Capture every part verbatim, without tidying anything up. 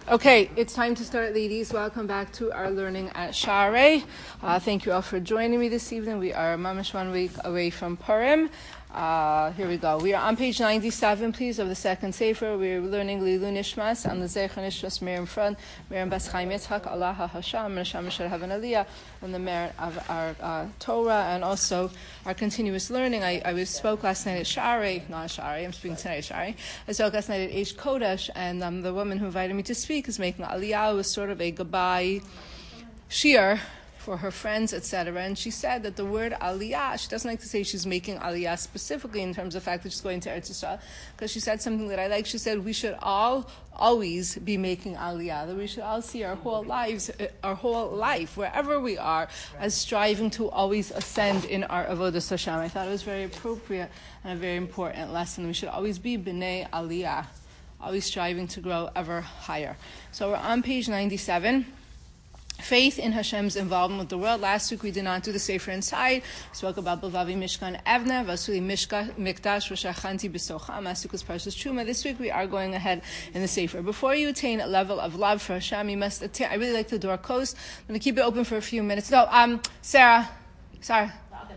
Okay, it's time to start, ladies. Welcome back to our learning at Sha'arei. Uh, thank you all for joining me this evening. We are mamash one week away from Purim. Uh, here we go. We are on page ninety-seven, please, of the second Sefer. We're learning Lilu Nishmas and the Zecha Nishmas Miriam Front, Miriam Bas Chaim Yitzchak, Allah HaHasham, and Hashem should have an Aliyah, and the merit of our uh, Torah, and also our continuous learning. I, I was spoke last night at Sha'arei, not at Sha'arei, I'm speaking tonight at Sha'arei. I spoke last night at Eish Kodesh, and um, the woman who invited me to speak is making Aliyah. It was sort of a goodbye shiur for her friends, et cetera. And she said that the word aliyah, she doesn't like to say she's making aliyah specifically in terms of the fact that she's going to Eretz Yisrael, because she said something that I like. She said we should all always be making aliyah, that we should all see our whole lives, our whole life, wherever we are, as striving to always ascend in our avodas Hashem. I thought it was very appropriate and a very important lesson. We should always be b'nei aliyah, always striving to grow ever higher. So we're on page ninety-seven. Faith in Hashem's involvement with the world. Last week we did not do the Sefer inside. We spoke about Bavavi Mishkan Evne, Vasuli Mishka Mikdash, Roshachanti B'Socham. Last week was Parshas Truma. This week we are going ahead in the Sefer. Before you attain a level of love for Hashem, you must attain. I really like the door closed. I'm going to keep it open for a few minutes. No, um, Sarah, Sarah.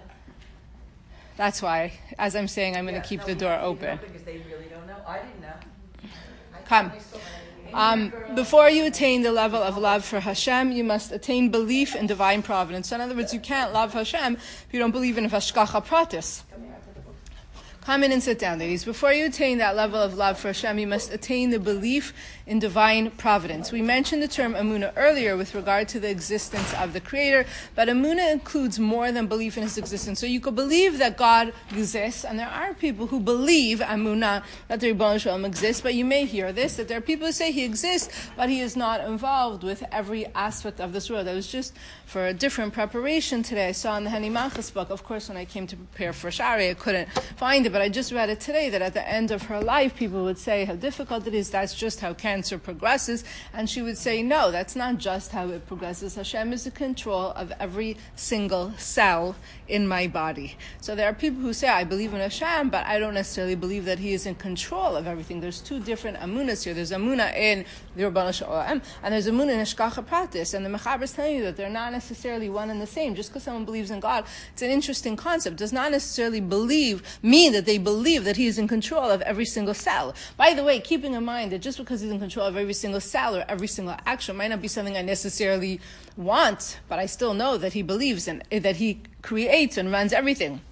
That's why, as I'm saying, I'm going yeah, to keep no, the door open. Because they really don't know. I didn't know. I Come. Um, before you attain the level of love for Hashem, you must attain belief in divine providence. So in other words, you can't love Hashem if you don't believe in Hashgacha Pratis. Come in and sit down, ladies. Before you attain that level of love for Hashem, you must attain the belief in divine providence. We mentioned the term Emunah earlier with regard to the existence of the Creator, but Emunah includes more than belief in His existence. So you could believe that God exists, and there are people who believe, Emunah, that the Ribbon Shalom exists, but you may hear this, that there are people who say He exists, but He is not involved with every aspect of this world. That was just for a different preparation today. I saw in the Hani Manchas book, of course, when I came to prepare for Sha'arei, I couldn't find it, but I just read it today, that at the end of her life, people would say how difficult it is, that's just how cancer progresses, and she would say, no, that's not just how it progresses. Hashem is in control of every single cell in my body. So there are people who say, I believe in Hashem, but I don't necessarily believe that He is in control of everything. There's two different amunas here. There's amuna in the Ribbon Shalom, and there's amuna in Hashgacha Pratis, and the Mechaber is telling you that they're not necessarily one and the same. Just because someone believes in God, it's an interesting concept. Does not necessarily believe mean that they believe that He is in control of every single cell. By the way, keeping in mind that just because He's in control of every single cell or every single action might not be something I necessarily want, but I still know that He believes in, that He creates and runs everything.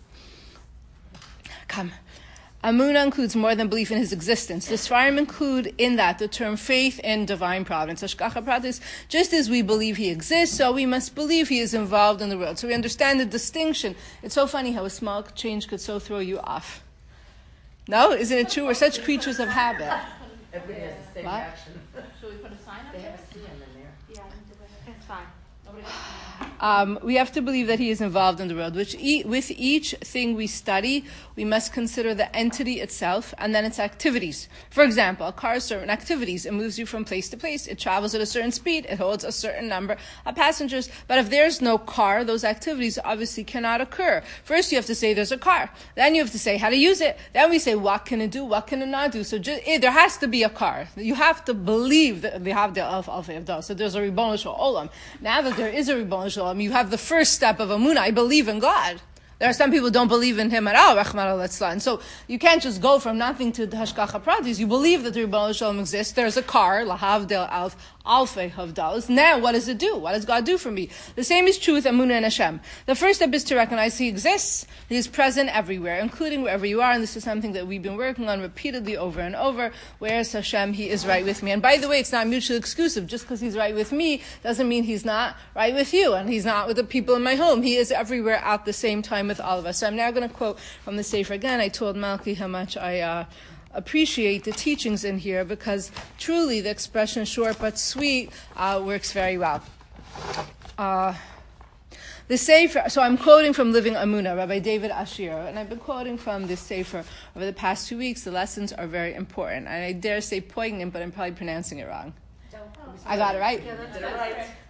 Come. Amunah includes more than belief in His existence. The Sfarim include in that the term faith in divine providence. Hashgacha Pratis, just as we believe He exists, so we must believe He is involved in the world. So we understand the distinction. It's so funny how a small change could so throw you off. No? Isn't it true? We're such creatures of habit. Everybody has the same What? reaction. Should we put a sign up They there? have a C in there. Yeah, it's fine. Nobody Um, we have to believe that He is involved in the world. Which e- with each thing we study, we must consider the entity itself and then its activities. For example, a car has certain activities. It moves you from place to place. It travels at a certain speed. It holds a certain number of passengers. But if there's no car, those activities obviously cannot occur. First, you have to say there's a car. Then you have to say how to use it. Then we say what can it do, what can it not do. So just, eh, there has to be a car. You have to believe that we have the Alpha Alpha Avdal. So there's a Ribbon Shalom. Now that there is a Ribbon Shalom, you have the first step of Amunah. I believe in God. There are some people who don't believe in Him at all, Rachmana litzlan. And so you can't just go from nothing to Hashgacha Pratis. You believe that the Ribbon Shalom exists. There's a car, lahavdel alf alfei havdalas. Now, what does it do? What does God do for me? The same is true with Amunah and Hashem. The first step is to recognize He exists. He is present everywhere, including wherever you are. And this is something that we've been working on repeatedly over and over. Where is Hashem? He is right with me. And by the way, it's not mutually exclusive. Just because He's right with me doesn't mean He's not right with you. And He's not with the people in my home. He is everywhere at the same time with all of us. So I'm now going to quote from the Sefer again. I told Malki how much I uh, appreciate the teachings in here, because truly the expression short but sweet uh, works very well. Uh, the Sefer, so I'm quoting from Living Amunah, Rabbi David Asher, and I've been quoting from this Sefer over the past two weeks. The lessons are very important, and I dare say poignant, but I'm probably pronouncing it wrong. I got it right? Yeah, that's Did it right.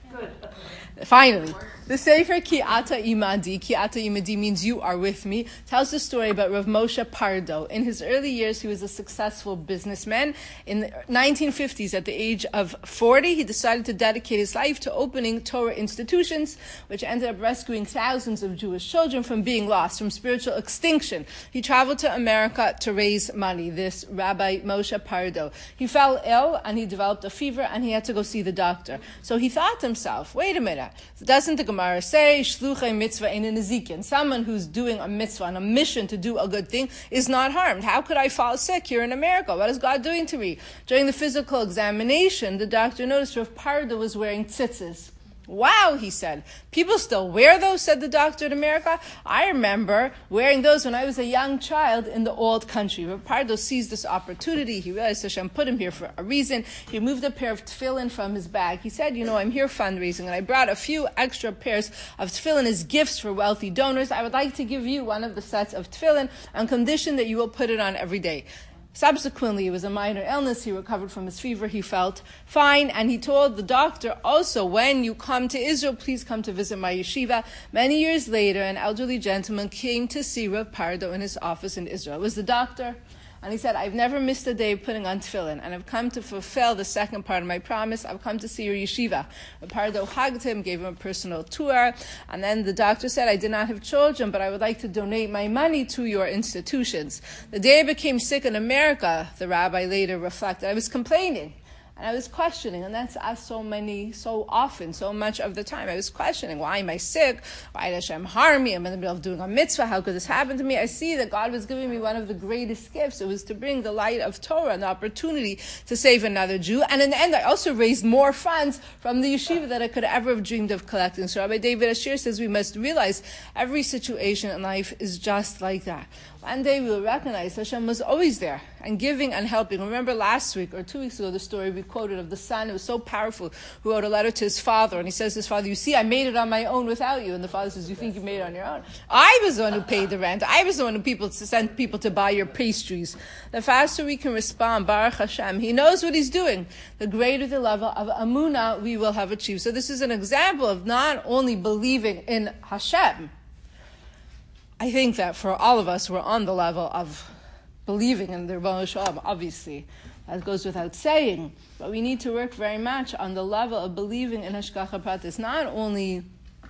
Good. Finally, the Sefer Ki Ata Imadi, Ki Ata Imadi means you are with me, tells the story about Rav Moshe Pardo. In his early years, he was a successful businessman. In the nineteen fifties, at the age of forty, he decided to dedicate his life to opening Torah institutions, which ended up rescuing thousands of Jewish children from being lost, from spiritual extinction. He traveled to America to raise money, this Rabbi Moshe Pardo. He fell ill, and he developed a fever, and he had to go see the doctor. So he thought to himself, wait a minute, doesn't the Gemara say, Shluchei mitzvah ein nezikin? Someone who's doing a mitzvah, on a mission to do a good thing, is not harmed. How could I fall sick here in America? What is God doing to me? During the physical examination, the doctor noticed Rav Pardo was wearing tzitzis. Wow, he said. People still wear those, said the doctor in America. I remember wearing those when I was a young child in the old country. Rav Pardo seized this opportunity. He realized Hashem put him here for a reason. He moved a pair of tefillin from his bag. He said, you know, I'm here fundraising, and I brought a few extra pairs of tefillin as gifts for wealthy donors. I would like to give you one of the sets of tefillin on condition that you will put it on every day. Subsequently, it was a minor illness. He recovered from his fever. He felt fine. And he told the doctor, also, when you come to Israel, please come to visit my yeshiva. Many years later, an elderly gentleman came to see Rav Pardo in his office in Israel. It was the doctor. And he said, I've never missed a day putting on tefillin, and I've come to fulfill the second part of my promise. I've come to see your yeshiva. Rav Pardo hugged him, gave him a personal tour, and then the doctor said, I did not have children, but I would like to donate my money to your institutions. The day I became sick in America, the rabbi later reflected, I was complaining. And I was questioning, and that's us so many, so often, so much of the time. I was questioning, why am I sick? Why did Hashem harm me? I'm in the middle of doing a mitzvah. How could this happen to me? I see that God was giving me one of the greatest gifts. It was to bring the light of Torah and the opportunity to save another Jew. And in the end, I also raised more funds from the yeshiva that I could ever have dreamed of collecting. So Rabbi David Asher says we must realize every situation in life is just like that. One day we will recognize Hashem was always there and giving and helping. Remember last week or two weeks ago the story we quoted of the son. It was so powerful, who wrote a letter to his father, and he says to his father, you see, I made it on my own without you. And the father says, you think you made it on your own? I was the one who paid the rent. I was the one who people sent people to buy your pastries. The faster we can respond, Baruch Hashem, he knows what he's doing, the greater the level of Amunah we will have achieved. So this is an example of not only believing in Hashem. I think that for all of us, we're on the level of believing in the Ribono Shel Olam, obviously. That goes without saying. But we need to work very much on the level of believing in Hashgacha Pratis, not only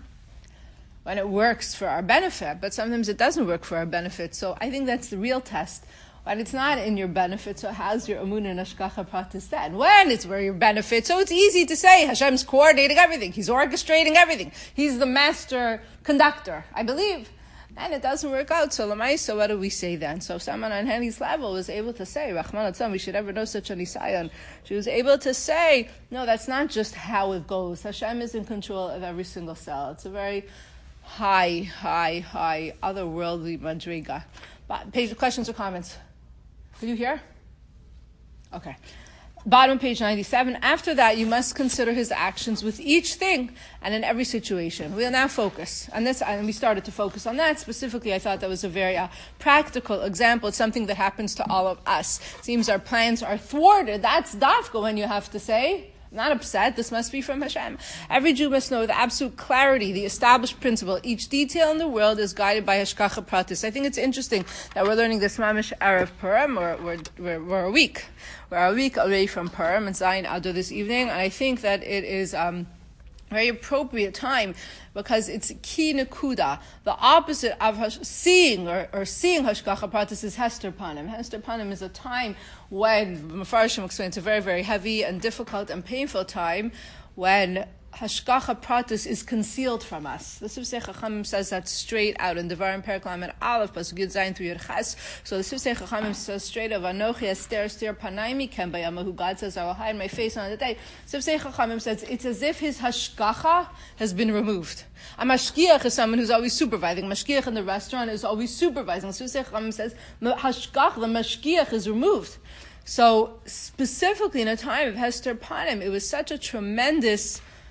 when it works for our benefit, but sometimes it doesn't work for our benefit. So I think that's the real test. When it's not in your benefit, so how's your Amunah and Hashgacha Pratis then? When it's for your benefit, so it's easy to say Hashem's coordinating everything. He's orchestrating everything. He's the master conductor, I believe. And it doesn't work out. So Lamaisa, what do we say then? So if someone on Henny's level was able to say, Rahman Atzam, we should ever know such an Isayan. She was able to say, no, that's not just how it goes. Hashem is in control of every single cell. It's a very high, high, high, otherworldly madriga. But page, questions or comments? Did you hear? Okay. Bottom of page ninety-seven. After that, you must consider his actions with each thing and in every situation. We'll now focus on this, and we started to focus on that. Specifically, I thought that was a very uh, practical example. It's something that happens to all of us. It seems our plans are thwarted. That's dafka when you have to say, I'm not upset, this must be from Hashem. Every Jew must know with absolute clarity the established principle. Each detail in the world is guided by Hashgacha Pratis. I think it's interesting that we're learning this Mamish Erev Purim. We're, we're, we're, we're a week. We're a week away from Purim and Zayin Adar this evening, and I think that it is um, a very appropriate time because it's ki nekuda. The opposite of hash- seeing or, or seeing Hashgacha Pratis is Hester Panim. Hester Panim is a time when, Mefarshim explains, a very, very heavy and difficult and painful time when Hashgacha Pratis is concealed from us. The Sifsei Chachamim says that straight out in Devarim Perek Lamed Aleph, Pasuk Yud Zayin through Yud Ches. So the Sifsei Chachamim says straight of Anochi Ester Ester Panai Mikem Bayamahu. God says, I will hide my face on the day. Sifsei Chachamim says it's as if his Hashgacha has been removed. A mashgiach is someone who's always supervising. A mashgiach in the restaurant is always supervising. Sifsei Chachamim says Hashgach, the mashgiach, is removed. So specifically in a time of Hester Panim, it was such a tremendous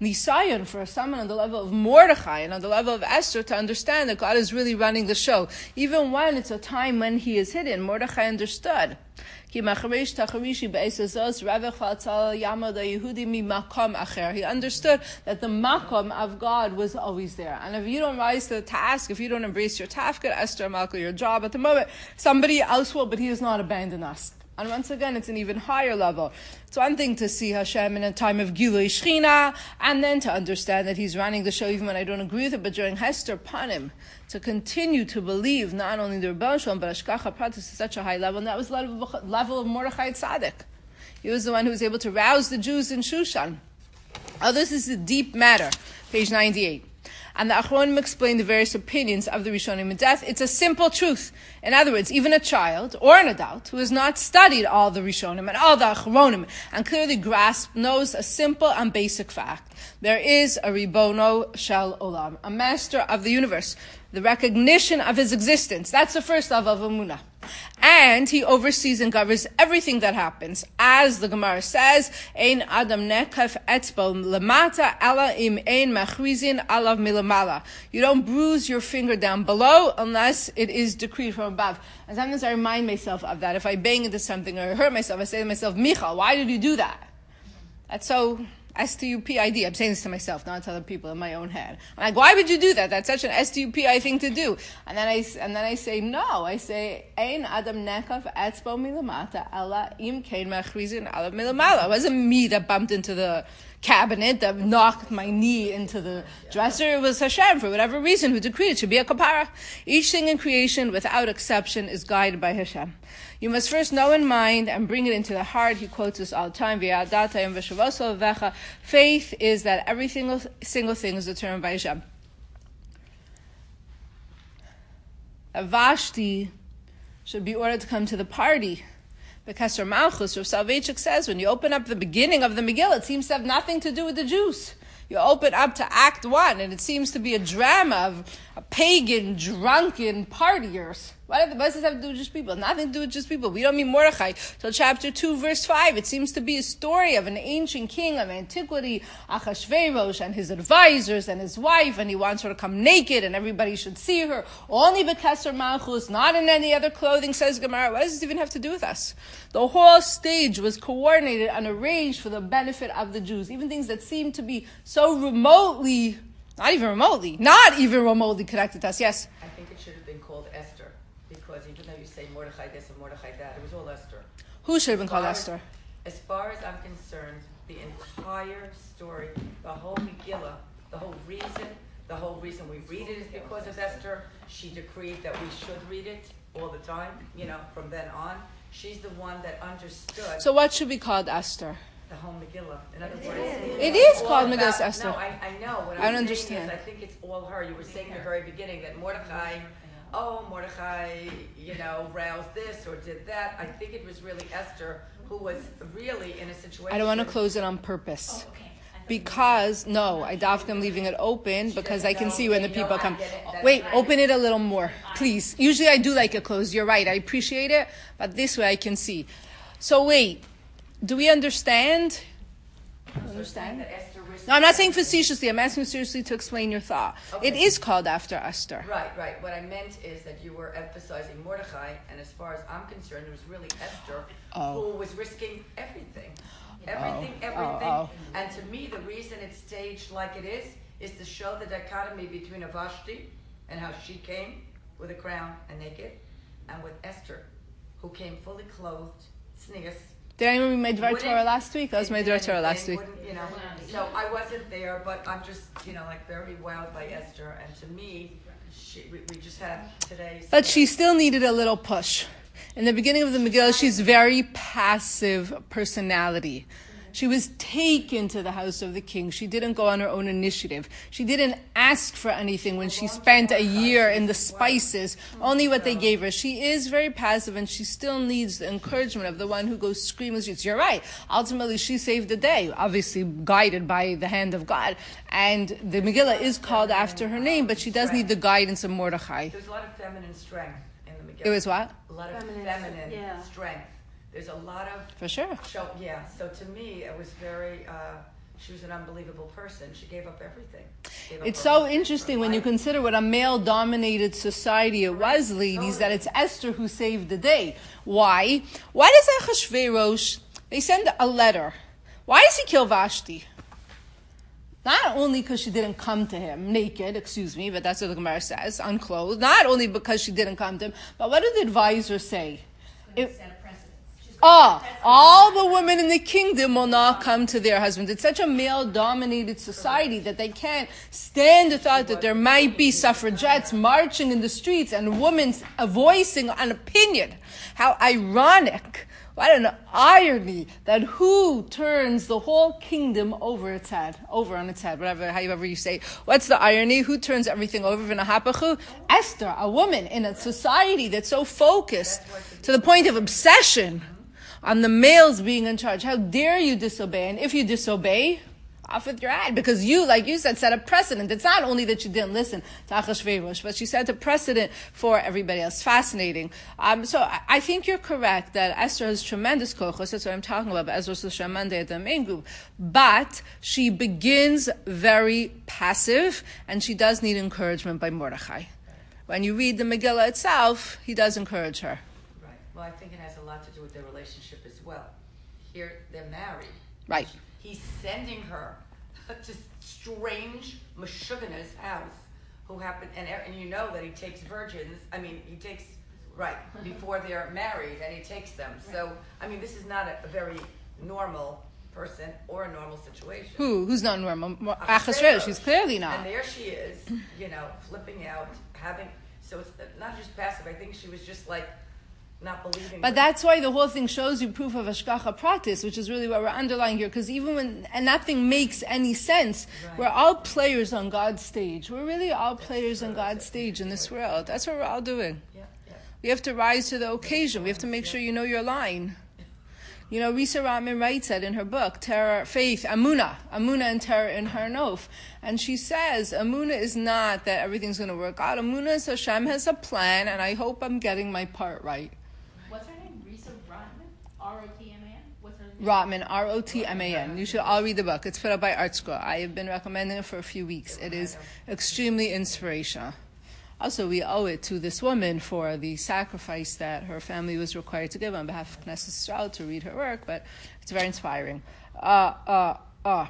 nisayon for someone on the level of Mordechai and on the level of Esther to understand that God is really running the show. Even when it's a time when he is hidden, Mordechai understood. He understood that the makom of God was always there. And if you don't rise to the task, if you don't embrace your tafkid, Esther Malka, your job at the moment, somebody else will, but he has not abandoned us. And once again, it's an even higher level. It's one thing to see Hashem in a time of Gilui Shechina, and then to understand that he's running the show even when I don't agree with it, but during Hester Panim, to continue to believe not only the Rebbe Shalom, but Ashkacha Pratis is such a high level, and that was the level, level of Mordechai Tzaddik. He was the one who was able to rouse the Jews in Shushan. Oh, this is a deep matter. Page ninety-eight. And the Achronim explain the various opinions of the Rishonim in death. It's a simple truth. In other words, even a child or an adult who has not studied all the Rishonim and all the Achronim and clearly grasped knows a simple and basic fact. There is a Ribono Shel Olam, a master of the universe. The recognition of his existence. That's the first level of Emunah. And he oversees and governs everything that happens. As the Gemara says, Ein Adam nekaf etzbo lamata ala im ein machrizin alav milamala. You don't bruise your finger down below unless it is decreed from above. And sometimes I remind myself of that. If I bang into something or hurt myself, I say to myself, Michal, why did you do that? That's so S T U P I D. I'm saying this to myself, not to other people in my own head. I'm like, why would you do that? That's such an S T U P I thing to do. And then I, and then I say, no. I say, Ein Adam nekaf etzbo milamata ala im kein machrizin ala milamala. It wasn't me that bumped into the cabinet, that knocked my knee into the dresser. It was Hashem, for whatever reason, who decreed it should be a kapara. Each thing in creation, without exception, is guided by Hashem. You must first know in mind and bring it into the heart. He quotes this all the time. Faith is that every single, single thing is determined by Hashem. Vashti should be ordered to come to the party. Because Kesser Malchus, Rav Soloveitchik says, when you open up the beginning of the Megillah, it seems to have nothing to do with the Jews. You open up to Act One, and it seems to be a drama of a pagan, drunken partiers. What does this have to do with just people? Nothing to do with just people. We don't mean Mordechai till chapter two, verse five. It seems to be a story of an ancient king of antiquity, Achashverosh, and his advisors and his wife, and he wants her to come naked, and everybody should see her. Only B'Kesser Malchus, not in any other clothing, says Gemara. What does this even have to do with us? The whole stage was coordinated and arranged for the benefit of the Jews. Even things that seem to be so remotely, not even remotely, not even remotely connected to us. Yes? I think it should have been called Esther, because even though you say Mordechai this and Mordechai that, it was all Esther. Who should have been called As Esther? As far as I'm concerned, the entire story, the whole Megillah, the whole reason, the whole reason we read it is because of Esther. She decreed that we should read it all the time, you know, from then on. She's the one that understood. So what should be called Esther? The whole Megillah. In other words, It is all called about- Megillah Esther. No, I, I know. What I I'm don't saying understand. is, I think it's all her. You were saying in the very beginning that Mordechai, oh, Mordechai, you know, roused this or did that. I think it was really Esther who was really in a situation. I don't want to close it on purpose. Because, no, I doubt I'm leaving it open because I can see when the people come. Wait, open it a little more, please. Usually I do like it closed. You're right. I appreciate it. But this way I can see. So wait, do we understand? Understand? That Esther risked- No, I'm not saying facetiously. I'm asking seriously to explain your thought. Okay. It is called after Esther. Right, right. What I meant is that you were emphasizing Mordechai, and as far as I'm concerned, it was really Esther Oh. who was risking everything. Everything, Oh. everything. Oh, oh. And to me, the reason it's staged like it is, is to show the dichotomy between a Vashti and how she came with a crown and naked, and with Esther, who came fully clothed, tznius. Did I read my Dvar Wouldn't- Torah last week? That was my and- Dvar and- Torah and last week. wouldn't, You know, so I wasn't there, but I'm just, you know, like very wowed by Esther. And to me, she, we, we just had today. But she still needed a little push. In the beginning of the Megillah, she's very passive personality. She was taken to the house of the king. She didn't go on her own initiative. She didn't ask for anything when she spent a year in the spices, only what they gave her. She is very passive, and she still needs the encouragement of the one who goes screaming. You're right. Ultimately, she saved the day, obviously guided by the hand of God. And the Megillah is called after her name, but she does need the guidance of Mordechai. There's a lot of feminine strength in the Megillah. It was what? A lot of Feminine, feminine yeah. strength. There's a lot of For sure. show. Yeah. So to me, it was very uh, She was an unbelievable person. She gave up everything. Gave up It's her so husband, interesting her when you life. consider what a male-dominated society it was, ladies, that Totally. it's Esther who saved the day. Why? Why does Achashverosh, they send a letter. Why does he kill Vashti? Not only because she didn't come to him naked, excuse me, but that's what the Gemara says, unclothed. Not only because she didn't come to him, but what did the advisor say? It, Oh, all the women in the kingdom will not come to their husbands. It's such a male-dominated society that they can't stand the thought that there might be suffragettes marching in the streets and women voicing an opinion. How ironic. What an irony that who turns the whole kingdom over its head, over on its head, whatever, however you say. What's the irony? Who turns everything over? V'nahapachu? Esther, a woman in a society that's so focused to the point of obsession on the males being in charge. How dare you disobey? And if you disobey, off with your head. Because you, like you said, set a precedent. It's not only that you didn't listen to Achashverosh, but she set a precedent for everybody else. Fascinating. Um, so I, I think you're correct that Esther has tremendous kochos. That's what I'm talking about. Ezra Shamande at the main group. But she begins very passive, and she does need encouragement by Mordechai. When you read the Megillah itself, he does encourage her. Right. Well, I think it has a lot to do with their relationship as well. Here, they're married. Right. He's sending her to strange Meshuggah's house, who happen, and, and you know that he takes virgins. I mean, he takes, right, before they're married, and he takes them. So, I mean, this is not a, a very normal person or a normal situation. Who? Who's not normal? Achashverosh. She's clearly not. And there she is, you know, flipping out, having, so it's not just passive. I think she was just like, not believing. But that's why the whole thing shows you proof of Hashgacha Pratis, which is really what we're underlying here. Because even when, and nothing makes any sense, right. We're all players on God's stage. We're really all that's players true. on God's stage in this world. That's what we're all doing. Yeah, yeah. We have to rise to the occasion. We have to make sure you know your line. You know, Risa Ratman writes that in her book, Terror, Faith, Amuna, Amuna and Terror in Har Nof. And she says, Amuna is not that everything's going to work out. Amuna is Hashem has a plan, and I hope I'm getting my part right. What's her name? Risa Rotman? R O T M A N? What's her name? Rotman, R O T M A N. You should all read the book. It's put up by Art School. I have been recommending it for a few weeks. It is extremely inspirational. Also, we owe it to this woman for the sacrifice that her family was required to give on behalf of Knesset Yisrael to read her work, but it's very inspiring. Uh, uh, uh.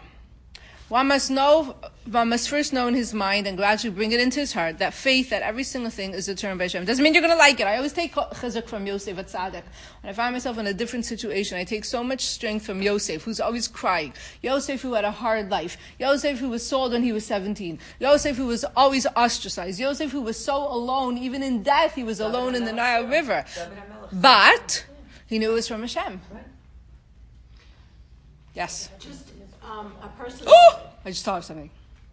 One must know, one must first know in his mind and gradually bring it into his heart that faith, that every single thing is determined by Hashem. Doesn't mean you're going to like it. I always take chizuk from Yosef at Tzaddik. When I find myself in a different situation, I take so much strength from Yosef, who's always crying. Yosef, who had a hard life. Yosef, who was sold when he was seventeen. Yosef, who was always ostracized. Yosef, who was so alone, even in death, he was alone in the Nile River. But he knew it was from Hashem. Yes. Just um, a personal. Oh! I just thought of something.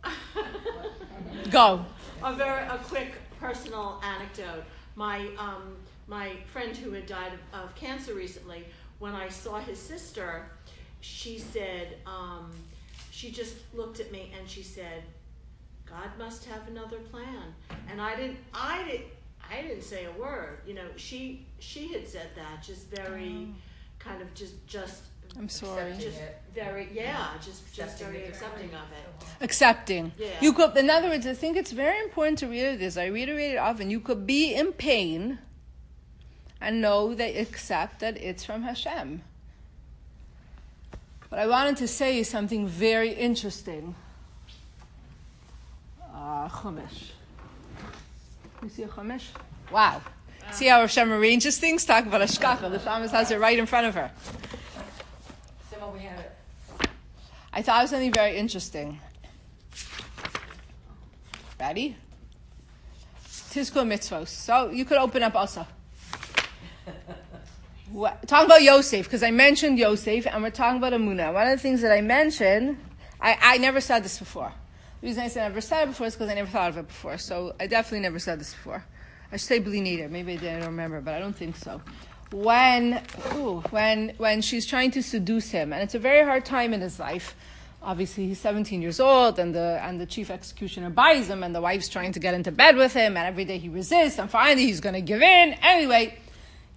Go. A very a quick personal anecdote. My um, my friend who had died of, of cancer recently, when I saw his sister, she said, um, she just looked at me and she said, "God must have another plan." And I didn't, I didn't, I didn't say a word. You know, she she had said that, just very, oh. kind of just just. I'm sorry. Just very, yeah, just just very accepting of it. Accepting. Yeah. You could, in other words, I think it's very important to reiterate this. I reiterate it often. You could be in pain and know that, accept that it's from Hashem. What I wanted to say is something very interesting. Uh, Chumash. You see a Chumash? Wow. Uh, see how Hashem arranges things? Talk about Hashgacha. The Shamas has it right in front of her. We have it. I thought of something very interesting. Ready? Tizkor mitzvos. So you could open up also. What, talking about Yosef, because I mentioned Yosef, and we're talking about Amunah. One of the things that I mentioned, I, I never said this before. The reason I said I never said it before is because I never thought of it before. So I definitely never said this before. I should say Bli Neder. Maybe I did, I don't remember, but I don't think so. When, ooh, when, when she's trying to seduce him, and it's a very hard time in his life. Obviously, he's seventeen years old, and the and the chief executioner buys him, and the wife's trying to get into bed with him, and every day he resists, and finally he's going to give in. Anyway,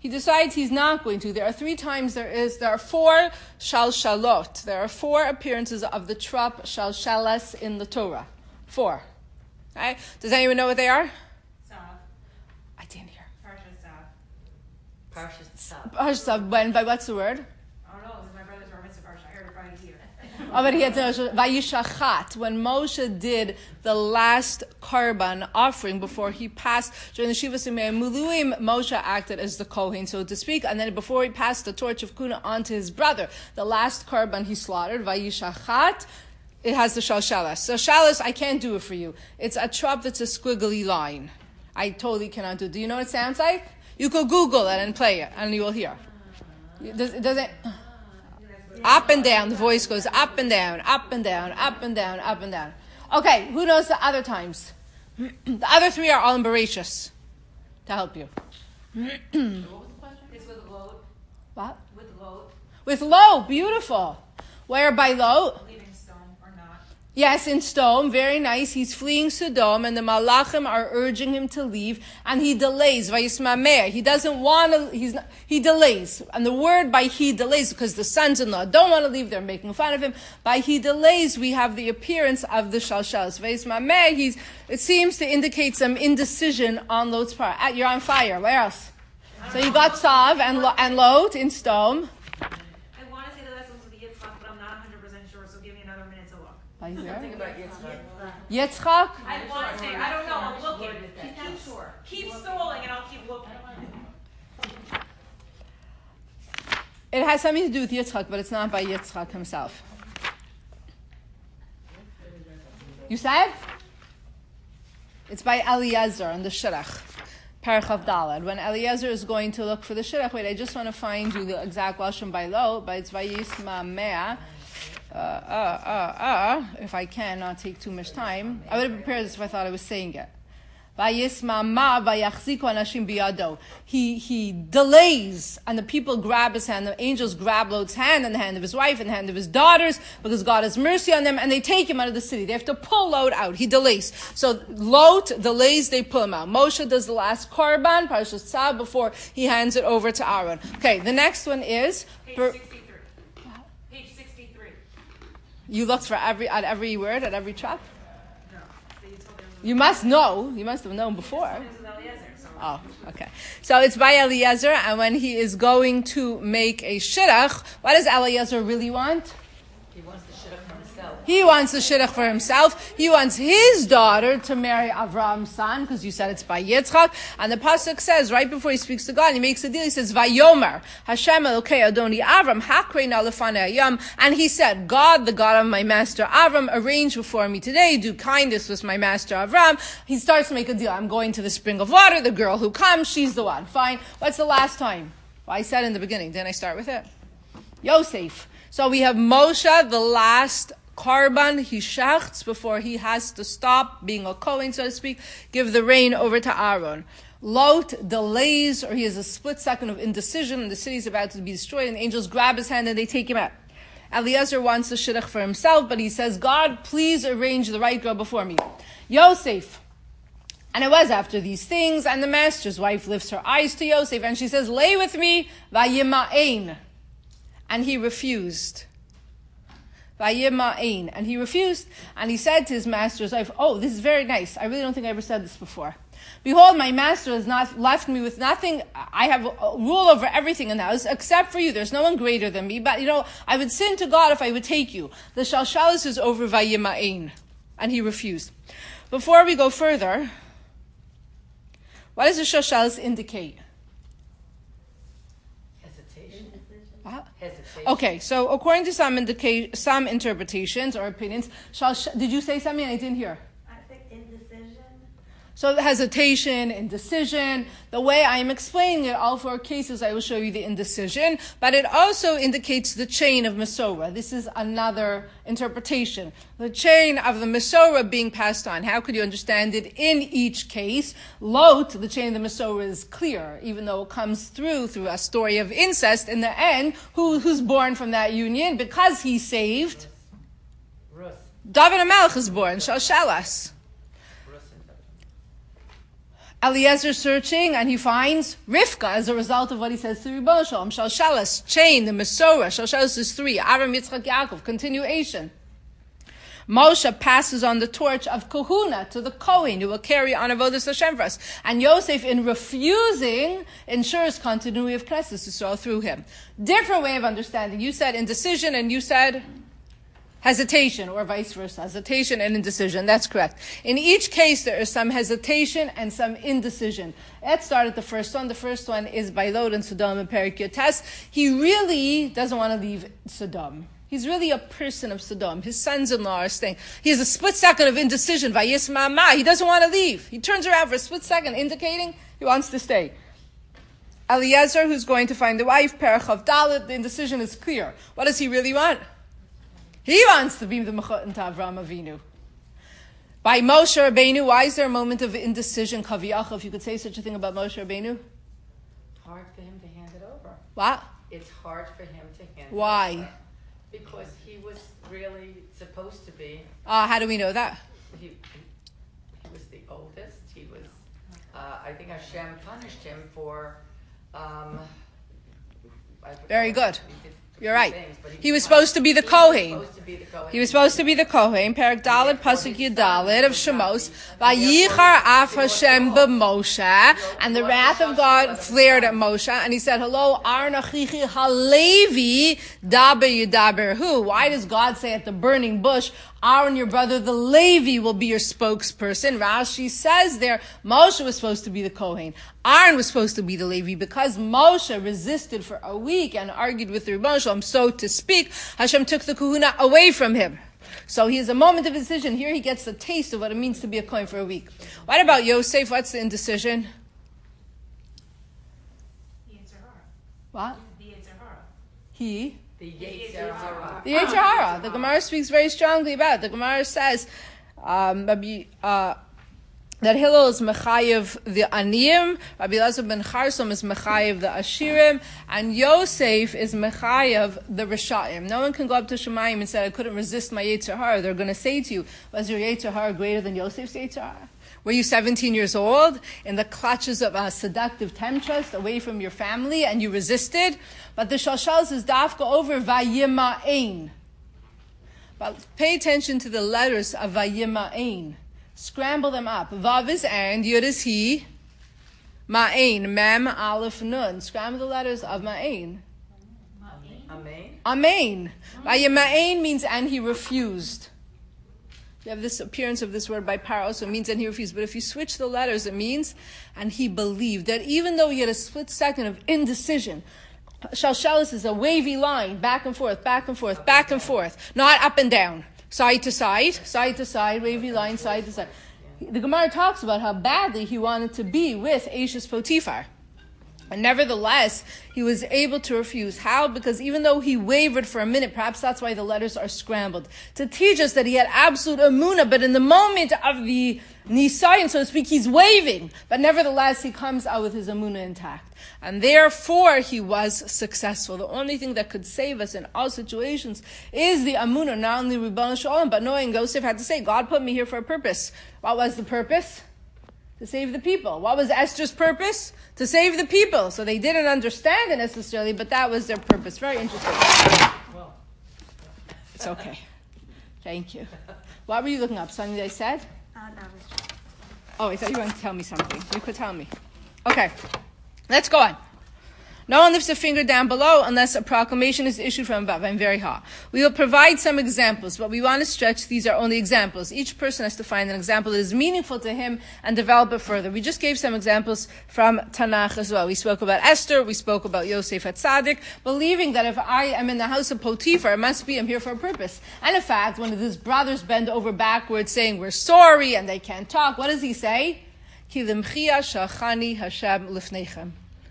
he decides he's not going to. There are three times there is, there are four shalshalot. There are four appearances of the trop shalshalas in the Torah. Four. Right? Does anyone know what they are? Sav. I didn't hear. Parsha Sav. Parshas Tzav. Parshas, when, by what's the word? I don't know, this is my brother's bar mitzvah Parsha. I heard it Friday here. Oh, but he had to know, Vayishachat, when Moshe did the last Karban offering before he passed, during the Shiva Simei Muluim, Moshe acted as the Kohen, so to speak, and then before he passed the torch of Kuna on to his brother, the last Karban he slaughtered, Vayishachat, it has the Shalshalas. So Shalas, I can't do it for you. It's a trop that's a squiggly line. I totally cannot do it. Do you know what it sounds like? You could Google it and play it, and you will hear. Does, does it... Up and down, the voice goes up and down, up and down, up and down, up and down. Okay, who knows the other times? The other three are all in Bereshis to help you. What was the question? It's with load. What? With load. With lo, beautiful. Where by lo? Leaving stone or not. Yes, in Sodom, very nice. He's fleeing Sodom, and the Malachim are urging him to leave, and he delays. Vayismameh. He doesn't want to. He's not, he delays, and the word by he delays because the sons-in-law don't want to leave. They're making fun of him. By he delays, we have the appearance of the Shalshalas. Vayismameh. He's. It seems to indicate some indecision on Lot's part. Ah, you're on fire. Where else? So you got Sav and Lo- and Lot in Sodom. I want to say the lessons with the Yitzchak, but I'm not one hundred percent sure, so give me another minute to look. By Something where? about Yitzchak. Yitzchak. I want to say, I don't know, I'm looking. Keep Keep sure. Keep stalling and I'll keep looking. It has something to do with Yitzchak, but it's not by Yitzchak himself. You said? It's by Eliezer in the Shirach, Parachav Dalad. When Eliezer is going to look for the Shirach, wait, I just want to find you the exact Lashon by Lo, but it's Vayisma Mea. Uh, uh, uh, uh, if I can, not take too much time. I would have prepared this if I thought I was saying it. He he delays, and the people grab his hand. The angels grab Lot's hand and the hand of his wife and the hand of his daughters because God has mercy on them, and they take him out of the city. They have to pull Lot out. He delays. So Lot delays, they pull him out. Moshe does the last Karban, Parshas Tzav, before he hands it over to Aaron. Okay, the next one is... Page per- sixty-three. Page sixty-three. you looked for every at every word, at every trap? No. So you told them You must know. You must have known before. it was with Eliezer, so. Oh, okay. So it's by Eliezer, and when he is going to make a shidduch, what does Eliezer really want? He wants the shidduch for himself. He wants the shidduch for himself. He wants his daughter to marry Avram's son, because you said it's by Yitzchak. And the pasuk says, right before he speaks to God, he makes a deal. He says, Vayomer, Hashem Elokei Adoni Avram, Hakrei na lefanei hayam. And he said, God, the God of my master Avram, arrange before me today, do kindness with my master Avram. He starts to make a deal. I'm going to the spring of water. The girl who comes, she's the one. Fine. What's the last time? Well, I said in the beginning. Didn't I start with it? Yosef. So we have Moshe, the last Karban, he shachts before he has to stop being a Kohen, so to speak, give the reign over to Aaron. Lot delays, or he has a split second of indecision, and the city is about to be destroyed, and the angels grab his hand and they take him out. Eliezer wants the shidduch for himself, but he says, God, please arrange the right girl before me. Yosef. And it was after these things, and the master's wife lifts her eyes to Yosef, and she says, lay with me, vayima'ein. And he refused. Vayima'ein. And he refused, and he said to his master's wife, oh, this is very nice. I really don't think I ever said this before. Behold, my master has not left me with nothing. I have rule over everything in the house, except for you. There's no one greater than me. But, you know, I would sin to God if I would take you. The Shalshalis is over Vayima'ein. And he refused. Before we go further, what does the Shalshalis indicate? Hesitation. What? Hesitation. Okay, so according to some indica- some interpretations or opinions, Shalsh- did you say something I didn't hear? I think indecision. So hesitation, indecision. The way I am explaining it, all four cases, I will show you the indecision. But it also indicates the chain of Masorah. This is another interpretation. The chain of the Masorah being passed on. How could you understand it in each case? Lot, the chain of the Masorah is clear, even though it comes through through a story of incest. In the end, who, who's born from that union? Because he saved, Ruth. David HaMelech is born, Shalshalas. Ruth and David. Eliezer searching, and he finds Rivka as a result of what he says to Ribono Shel Olam. Shalshelis, chain, the Mesorah. Shalshelis is three. Aram, Yitzchak, Yaakov. Continuation. Moshe passes on the torch of Kahuna to the Kohen, who will carry on Avodas Hashem for us. And Yosef, in refusing, ensures continuity of Knesset Yisrael through him. Different way of understanding. You said indecision, and you said hesitation, or vice versa. Hesitation and indecision. That's correct. In each case, there is some hesitation and some indecision. Let's start at the first one. The first one is by Lod and Sodom and Perik Yotes. He really doesn't want to leave Sodom. He's really a person of Sodom. His sons-in-law are staying. He has a split second of indecision. Vayis mama. He doesn't want to leave. He turns around for a split second, indicating he wants to stay. Eliezer, who's going to find the wife, Perach of Dalit, the indecision is clear. What does he really want? He wants to be the Mechutin to Avraham Avinu. By Moshe Rabbeinu, why is there a moment of indecision? Kaviyach, if you could say such a thing about Moshe Rabbeinu. Hard for him to hand it over. What? It's hard for him to hand Why? it over. Because he was really supposed to be. Uh, how do we know that? He, he, he was the oldest. He was. Uh, I think Hashem punished him for. Um, I forgot Very good. he did You're right. things, but He was supposed to be the He Kohen. was supposed to be the Kohen. He was supposed to be the Kohen. Perak Dalet, Pasuk Yadalet of Shemos. Vayichar af Hashem b'Moshe. And the wrath of God flared at Moshe. And he said, hello, Aaron achichi halevi daber yudaber hu. Why does God say at the burning bush, Aaron, your brother, the Levi, will be your spokesperson? Rashi says there, Moshe was supposed to be the Kohen. Aaron was supposed to be the Levi. Because Moshe resisted for a week and argued with the Ribono Shel Olam, so to speak, Hashem took the kahuna away from him. So he has a moment of decision. Here he gets the taste of what it means to be a Kohen for a week. What about Yosef? What's the indecision? The Yetzer Hara. What? The Yetzer Hara. He? The Yetzer Hara. The Yetzer Hara. The Gemara speaks very strongly about it. The Gemara says um, uh, that Hillel is Mechayev the Aniyim, Rabbi Elazar ben Charsom is Mechayev the Ashirim, and Yosef is Mechayev the Rishayim. No one can go up to Shemayim and say, I couldn't resist my Yetzer Hara. They're going to say to you, was your Yetzer Hara greater than Yosef's Yetzer Hara? Were you seventeen years old in the clutches of a seductive temptress away from your family and you resisted? But the Shalshal says, Dafka over Vayima'ain. But pay attention to the letters of Vayima'ain. Scramble them up. Vav is and, Yud is he. Ma'ain, Mem, Aleph, Nun. Scramble the letters of Ma'ain. Amen. Amen. Vayima'ain means and he refused. You have this appearance of this word by Paro, so it means and he refused. But if you switch the letters, it means and he believed. That even though he had a split second of indecision, Shalshelis is a wavy line, back and forth, back and forth, back and forth, not up and down, side to side, side to side, wavy line, side to side. The Gemara talks about how badly he wanted to be with Ashes Potiphar. And nevertheless, he was able to refuse. How? Because even though he wavered for a minute, perhaps that's why the letters are scrambled, to teach us that he had absolute emunah, but in the moment of the nisayon, so to speak, he's waving. But nevertheless, he comes out with his emunah intact. And therefore, he was successful. The only thing that could save us in all situations is the emunah, not only Ribono Shel Olam, but knowing Yosef had to say, God put me here for a purpose. What was the purpose? To save the people. What was Esther's purpose? To save the people. So they didn't understand it necessarily, but that was their purpose. Very interesting. Well, It's okay. Thank you. What were you looking up? Something they said? Uh, no, it's just. Oh, I thought you were going to tell me something. You could tell me. Okay. Let's go on. No one lifts a finger down below unless a proclamation is issued from above. I'm very hot. We will provide some examples, but we want to stretch. These are only examples. Each person has to find an example that is meaningful to him and develop it further. We just gave some examples from Tanakh as well. We spoke about Esther. We spoke about Yosef HaTzadik, believing that if I am in the house of Potiphar, it must be I'm here for a purpose. And in fact, when his brothers bend over backwards saying we're sorry and they can't talk, what does he say? Ki limchia shachani Hashem lifnechem.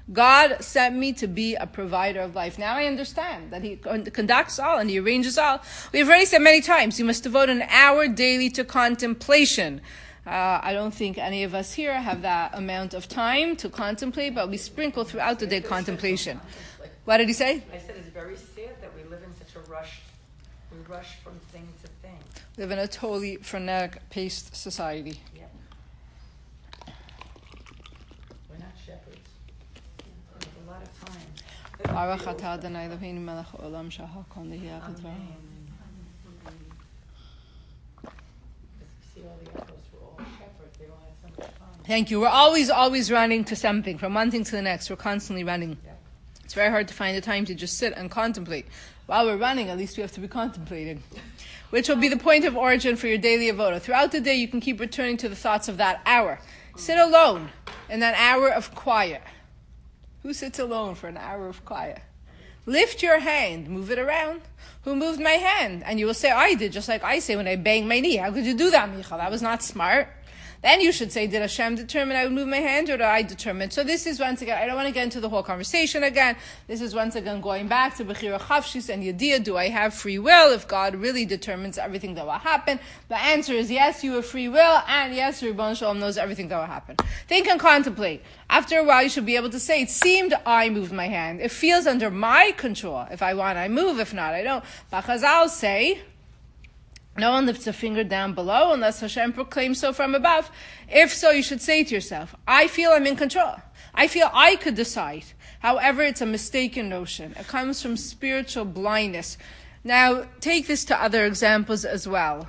God sent me to be a provider of life. Now I understand that he conducts all and he arranges all. We've already said many times, you must devote an hour daily to contemplation. Uh, I don't think any of us here have that amount of time to contemplate, but we sprinkle throughout the day contemplation. What did he say? I said it's very sad that we live in such a rush. We rush from thing to thing. We live in a totally frenetic, paced society. Yeah. shepherds. There's a lot of time. Baruch atah Adonai Eloheinu melech haolam shehakol nihiyeh b'dvaro. Amen. See all the others were all shepherds. They all had so much time. Thank you. We're always, always running to something, from one thing to the next. We're constantly running. Yeah. It's very hard to find the time to just sit and contemplate. While we're running, at least we have to be contemplating, which will be the point of origin for your daily avoda. Throughout the day, you can keep returning to the thoughts of that hour. Sit alone in that hour of quiet. Who sits alone for an hour of quiet? Lift your hand, move it around. Who moved my hand? And you will say, I did, just like I say when I banged my knee. How could you do that, Michal? That was not smart. Then you should say, did Hashem determine I would move my hand, or did I determine? So this is once again, I don't want to get into the whole conversation again. This is once again going back to Bechira Chavshis and Yediyah. Do I have free will if God really determines everything that will happen? The answer is yes, you have free will, and yes, Ribbon Shalom knows everything that will happen. Think and contemplate. After a while, you should be able to say, it seemed I moved my hand. It feels under my control. If I want, I move. If not, I don't. But Chazal say, no one lifts a finger down below unless Hashem proclaims so from above. If so, you should say to yourself, I feel I'm in control. I feel I could decide. However, it's a mistaken notion. It comes from spiritual blindness. Now, take this to other examples as well.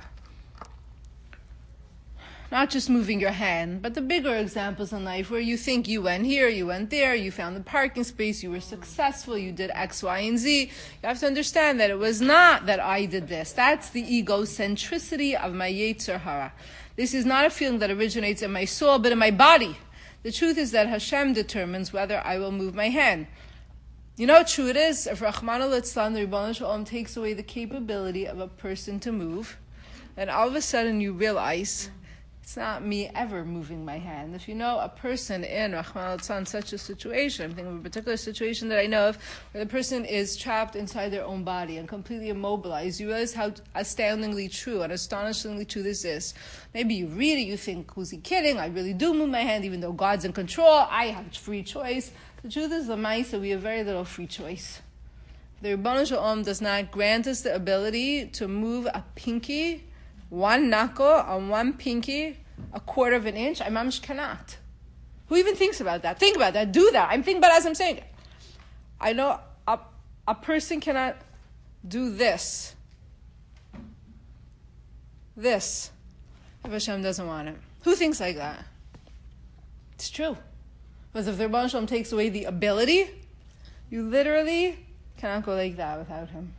Not just moving your hand, but the bigger examples in life where you think you went here, you went there, you found the parking space, you were successful, you did X, Y, and Z. You have to understand that it was not that I did this. That's the egocentricity of my Yetzer Hara. This is not a feeling that originates in my soul, but in my body. The truth is that Hashem determines whether I will move my hand. You know how true it is? If Rachmana litzlan, the Ribbon Shalom takes away the capability of a person to move, then all of a sudden you realize it's not me ever moving my hand. If you know a person in Rahman al such a situation, I'm thinking of a particular situation that I know of, where the person is trapped inside their own body and completely immobilized, you realize how astoundingly true and astonishingly true this is. Maybe you read it, you think, who's he kidding? I really do move my hand, even though God's in control. I have free choice. The truth is, the Maisa, we have very little free choice. The Ribbon Shalom does not grant us the ability to move a pinky, one knuckle on one pinky, a quarter of an inch. I mamish cannot. Who even thinks about that? Think about that. Do that. I'm thinking about it as I'm saying it. I know a, a person cannot do this. This. If Hashem doesn't want it. Who thinks like that? It's true. Because if the Ribbon Shalom takes away the ability, you literally cannot go like that without him.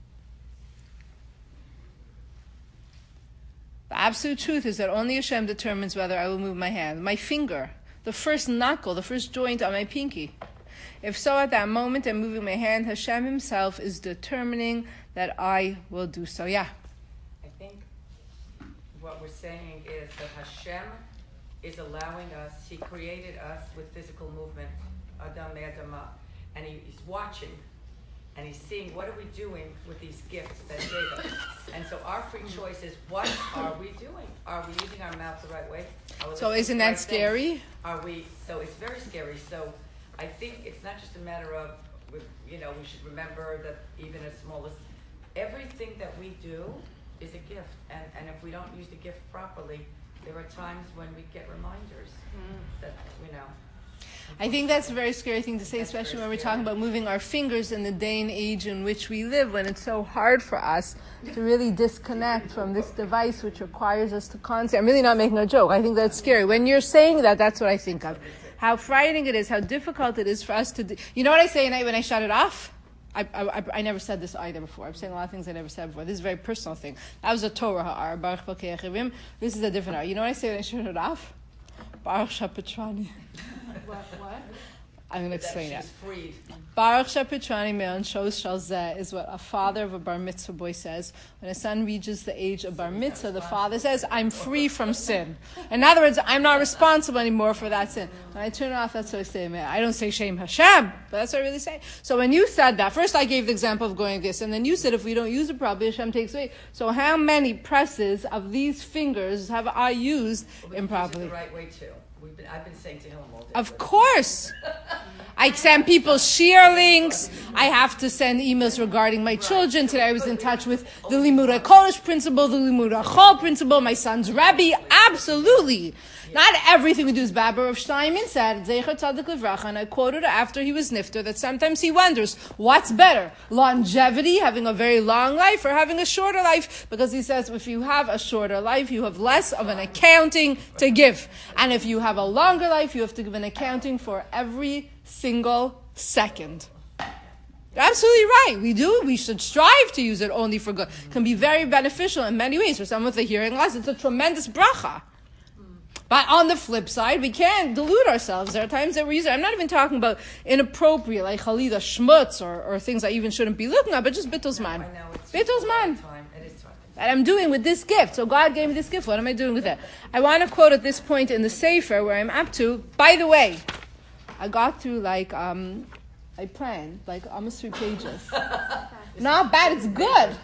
The absolute truth is that only Hashem determines whether I will move my hand. My finger, the first knuckle, the first joint on my pinky. If so, at that moment I'm moving my hand, Hashem himself is determining that I will do so. Yeah? I think what we're saying is that Hashem is allowing us, he created us with physical movement, Adam Adama, and he, he's watching. And he's seeing what are we doing with these gifts that he gave us. And so our free choice is, what are we doing? Are we using our mouth the right way? So isn't that scary? Are we? So it's very scary. So I think it's not just a matter of, you know, we should remember that even as small as, everything that we do is a gift. And, and if we don't use the gift properly, there are times when we get reminders mm. that, you know, I think that's a very scary thing to say, that's especially when we're talking about moving our fingers in the day and age in which we live, when it's so hard for us to really disconnect from this device which requires us to constantly. I'm really not making a joke. I think that's scary. When you're saying that, that's what I think of. How frightening it is, how difficult it is for us to do. You know what I say at night when I shut it off? I, I, I never said this either before. I'm saying a lot of things I never said before. This is a very personal thing. That was a Torah ha'ar, Baruch B'kei Achivim. This is a different ha'ar. You know what I say when I shut it off? Baruch Shapetrani. What? What? I'm going to explain that it. She's freed. Baruch Shapetrani me'on shos shal zeh is what a father of a bar mitzvah boy says. When a son reaches the age of bar mitzvah, the father says, I'm free from sin. In other words, I'm not responsible anymore for that sin. When I turn it off, that's what I say. I don't say Shem Hashem, but that's what I really say. So when you said that, first I gave the example of going like this, and then you said if we don't use it properly, Hashem takes away. So how many presses of these fingers have I used well, we improperly? Use it the right way too. We've been, I've been saying to him all day. Of course. I I send people sheer links. I have to send emails regarding my children. Today I was in touch with the Limud HaKodesh principal, the Limud HaChol principal, my son's Rebbe. Absolutely. Not everything we do is bad, but Rav Steinman said, Zecher Tzadik Livracha, and I quoted after he was nifter, that sometimes he wonders, what's better? Longevity, having a very long life, or having a shorter life? Because he says, if you have a shorter life, you have less of an accounting to give. And if you have a longer life, you have to give an accounting for every single second. You're absolutely right. We do. We should strive to use it only for good. It can be very beneficial in many ways. For someone with a hearing loss, it's a tremendous bracha. But on the flip side, we can't delude ourselves. There are times that we're using it. I'm not even talking about inappropriate, like chalida shmutz, or, or things I even shouldn't be looking at, but just bittul zman. Bittul zman. That I'm doing with this gift. So God gave me this gift. What am I doing with it? I want to quote at this point in the Sefer where I'm up to. By the way, I got through like, um, I planned, like almost three pages. Not bad, it's good.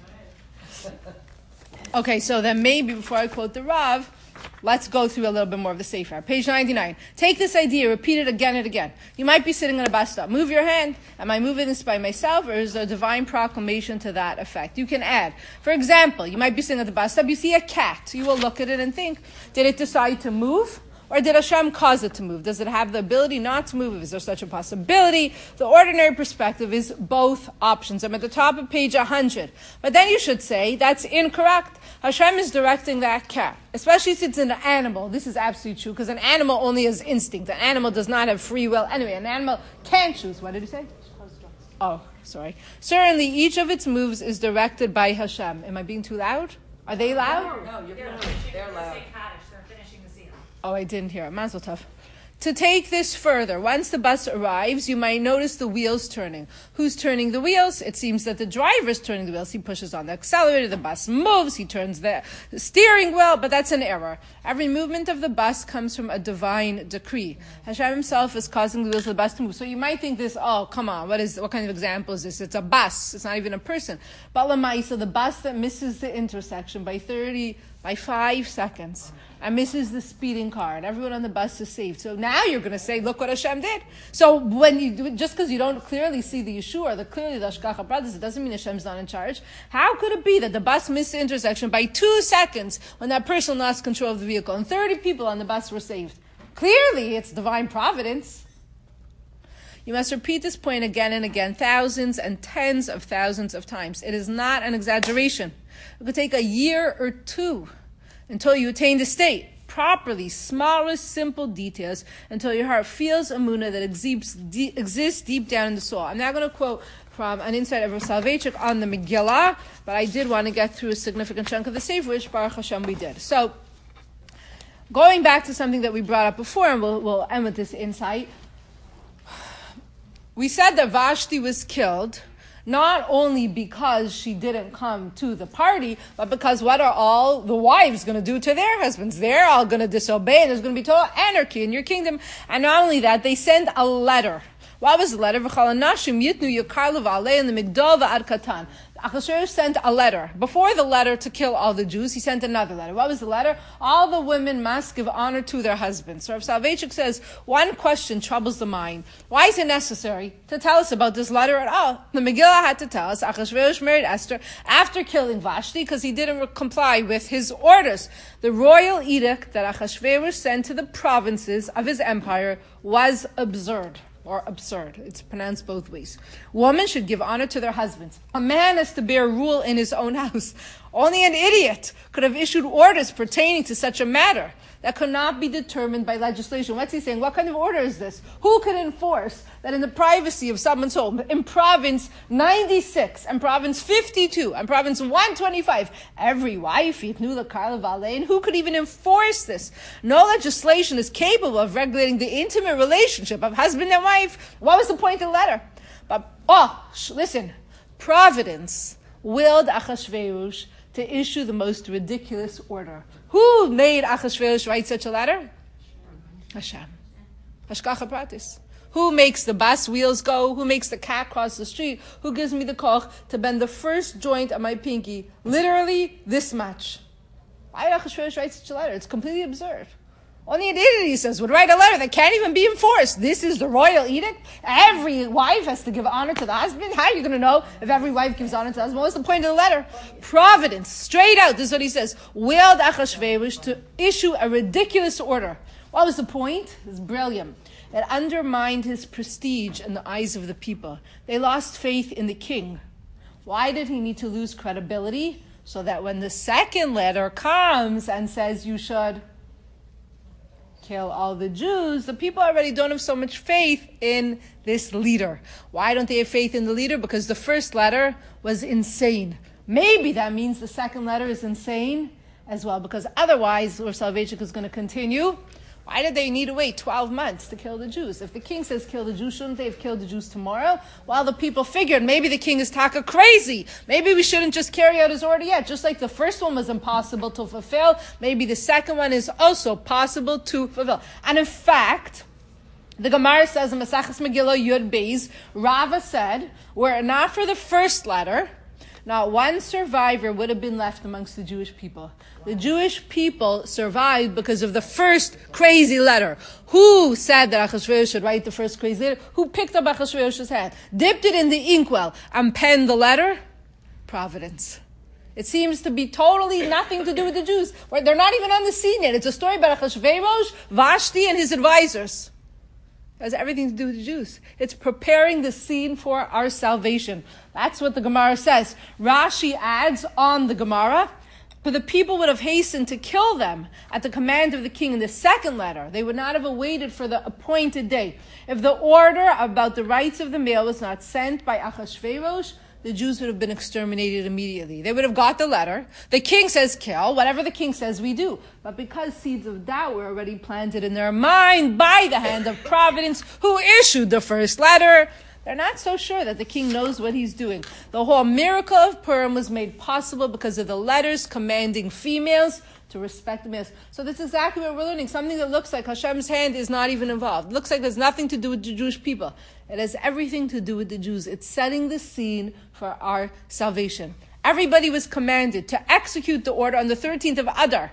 Okay, so then maybe before I quote the Rav, let's go through a little bit more of the Sefer. Page ninety-nine. Take this idea, repeat it again and again. You might be sitting on a bus stop. Move your hand. Am I moving this by myself, or is there a divine proclamation to that effect? You can add. For example, you might be sitting at the bus stop. You see a cat. You will look at it and think, did it decide to move? Or did Hashem cause it to move? Does it have the ability not to move? Is there such a possibility? The ordinary perspective is both options. I'm at the top of page one hundred. But then you should say, that's incorrect. Hashem is directing that cat, especially since it's an animal. This is absolutely true, because an animal only has instinct. An animal does not have free will. Anyway, an animal can't choose. What did he say? Oh, sorry. Certainly, each of its moves is directed by Hashem. Am I being too loud? Are they loud? No, you're They're good. finishing They're the loud. Saint Kaddish. They're finishing the seal. Oh, I didn't hear it. Mazel tov. To take this further, once the bus arrives, you might notice the wheels turning. Who's turning the wheels? It seems that the driver's turning the wheels. He pushes on the accelerator, the bus moves, he turns the steering wheel, but that's an error. Every movement of the bus comes from a divine decree. Hashem himself is causing the wheels of the bus to move. So you might think this, oh, come on, what is what kind of example is this? It's a bus. It's not even a person. But Lamaisa, the bus that misses the intersection by thirty, by five seconds, and misses the speeding car, and everyone on the bus is saved. So now you're going to say, look what Hashem did. So when you do it, just because you don't clearly see the Yeshua, the clearly the Hashgacha Pratis, it doesn't mean Hashem's not in charge. How could it be that the bus missed the intersection by two seconds when that person lost control of the vehicle, and thirty people on the bus were saved? Clearly, it's divine providence. You must repeat this point again and again, thousands and tens of thousands of times. It is not an exaggeration. It could take a year or two until you attain the state. Properly, smallest, simple details, until your heart feels emunah that exists, de- exists deep down in the soul. I'm now going to quote from an insight of Rav Soloveitchik on the Megillah, but I did want to get through a significant chunk of the Sefer, which Baruch Hashem we did. So, going back to something that we brought up before, and we'll, we'll end with this insight. We said that Vashti was killed not only because she didn't come to the party, but because what are all the wives going to do to their husbands? They're all going to disobey, and there's going to be total anarchy in your kingdom. And not only that, they send a letter. What was the letter? Achashverosh sent a letter. Before the letter to kill all the Jews, he sent another letter. What was the letter? All the women must give honor to their husbands. So Rav Soloveitchik says, one question troubles the mind. Why is it necessary to tell us about this letter at all? The Megillah had to tell us Achashverosh married Esther after killing Vashti because he didn't comply with his orders. The royal edict that Achashverosh sent to the provinces of his empire was absurd. Or absurd. It's pronounced both ways. Women should give honor to their husbands. A man has to bear rule in his own house. Only an idiot could have issued orders pertaining to such a matter that could not be determined by legislation. What's he saying? What kind of order is this? Who could enforce that in the privacy of someone's home, in province ninety-six, and province fifty-two, and province one twenty-five, every wife, yitnu l'kar l'valein, who could even enforce this? No legislation is capable of regulating the intimate relationship of husband and wife. What was the point of the letter? But, oh, sh- listen, Providence willed Achashverosh to issue the most ridiculous order. Who made Achashverosh write such a letter? Hashem. Hashgacha Pratis. Who makes the bus wheels go? Who makes the cat cross the street? Who gives me the koch to bend the first joint of my pinky? Literally this much. Why did Achashverosh write such a letter? It's completely absurd. Only an idiot, he says, would write a letter that can't even be enforced. This is the royal edict. Every wife has to give honor to the husband. How are you going to know if every wife gives honor to the husband? What's the point of the letter? Providence. Straight out, this is what he says. Willed Achashverosh to issue a ridiculous order. What was the point? It's brilliant. It undermined his prestige in the eyes of the people. They lost faith in the king. Why did he need to lose credibility? So that when the second letter comes and says you should kill all the Jews, the people already don't have so much faith in this leader. Why don't they have faith in the leader? Because the first letter was insane. Maybe that means the second letter is insane as well, because otherwise Or Soloveitchik is going to continue. Why did they need to wait twelve months to kill the Jews? If the king says kill the Jews, shouldn't they have killed the Jews tomorrow? Well, the people figured maybe the king is taka crazy. Maybe we shouldn't just carry out his order yet. Just like the first one was impossible to fulfill, maybe the second one is also possible to fulfill. And in fact, the Gemara says in Maseches Megillah Yud Beis, Rava said, were it not for the first letter, not one survivor would have been left amongst the Jewish people. The Jewish people survived because of the first crazy letter. Who said that Achashverosh should write the first crazy letter? Who picked up Achashverosh's hand, dipped it in the inkwell, and penned the letter? Providence. It seems to be totally nothing to do with the Jews. They're not even on the scene yet. It's a story about Achashverosh, Vashti, and his advisors. It has everything to do with the Jews. It's preparing the scene for our salvation. That's what the Gemara says. Rashi adds on the Gemara, but the people would have hastened to kill them at the command of the king in the second letter. They would not have awaited for the appointed day. If the order about the rights of the male was not sent by Achashverosh, the Jews would have been exterminated immediately. They would have got the letter. The king says kill. Whatever the king says, we do. But because seeds of doubt were already planted in their mind by the hand of Providence, who issued the first letter, they're not so sure that the king knows what he's doing. The whole miracle of Purim was made possible because of the letters commanding females to respect the males. So that's exactly what we're learning. Something that looks like Hashem's hand is not even involved. It looks like there's nothing to do with the Jewish people. It has everything to do with the Jews. It's setting the scene for our salvation. Everybody was commanded to execute the order on the thirteenth of Adar,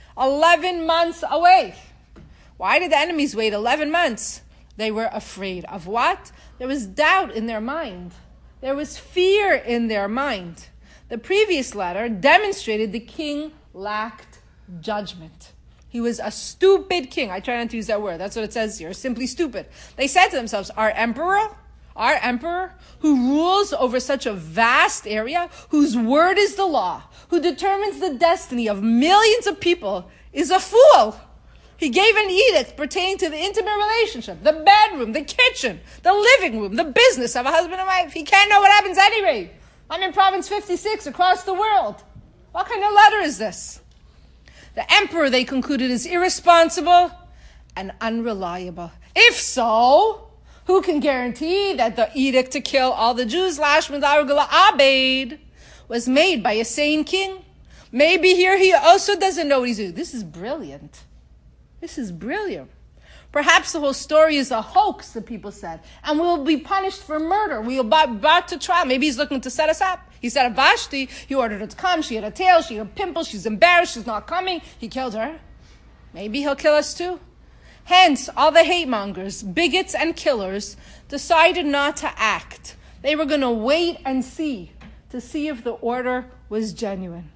eleven months away. Why did the enemies wait eleven months? They were afraid of what? There was doubt in their mind. There was fear in their mind. The previous letter demonstrated the king lacked judgment. He was a stupid king. I try not to use that word. That's what it says here. Simply stupid. They said to themselves, our emperor, our emperor, who rules over such a vast area, whose word is the law, who determines the destiny of millions of people, is a fool. He gave an edict pertaining to the intimate relationship, the bedroom, the kitchen, the living room, the business of a husband and wife. He can't know what happens anyway. I'm in Province fifty-six across the world. What kind of letter is this? The emperor, they concluded, is irresponsible and unreliable. If so, who can guarantee that the edict to kill all the Jews, Lash Midar Gula Abed, was made by a sane king? Maybe here he also doesn't know what he's doing. This is brilliant. This is brilliant. Perhaps the whole story is a hoax, the people said, and we'll be punished for murder. We'll be brought to trial. Maybe he's looking to set us up. He said of Vashti, he ordered her to come. She had a tail, she had a pimple, she's embarrassed, she's not coming. He killed her. Maybe he'll kill us too. Hence, all the hate mongers, bigots, and killers decided not to act. They were going to wait and see, to see if the order was genuine.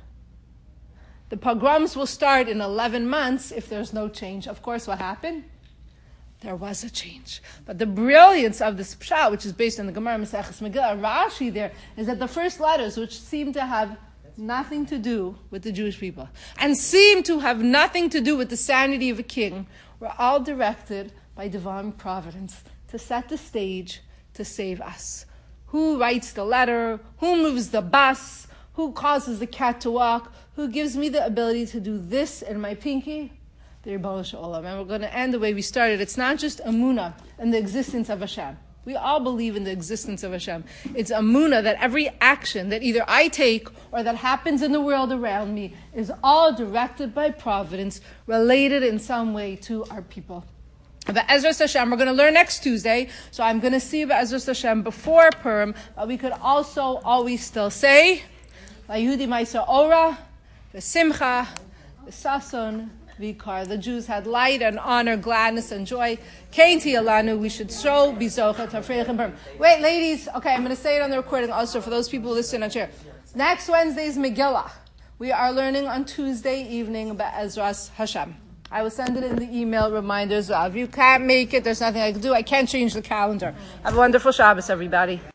The pogroms will start in eleven months if there's no change. Of course, what happened? There was a change. But the brilliance of this pshat, which is based on the Gemara Maseches Megillah, Rashi there, is that the first letters, which seem to have nothing to do with the Jewish people, and seem to have nothing to do with the sanity of a king, were all directed by divine providence to set the stage to save us. Who writes the letter? Who moves the bus? Who causes the cat to walk? Who gives me the ability to do this in my pinky? The Rebbeinu Shalom. And we're going to end the way we started. It's not just Amunah and the existence of Hashem. We all believe in the existence of Hashem. It's Amunah that every action that either I take or that happens in the world around me is all directed by providence, related in some way to our people. But Ezras Hashem, we're going to learn next Tuesday. So I'm going to see Ezras Hashem before Purim. But we could also always still say, Vayehudi Ma'aser Ora, V'Simcha, V'Sason, Vikar. The Jews had light and honor, gladness and joy. Kainti Alanu, we should show Bizocha Tafreich Purim. Wait, ladies, okay, I'm going to say it on the recording also for those people who listen on chair. Next Wednesday is Megillah. We are learning on Tuesday evening Be'ezras Hashem. I will send it in the email reminders. If you can't make it, there's nothing I can do. I can't change the calendar. Have a wonderful Shabbos, everybody.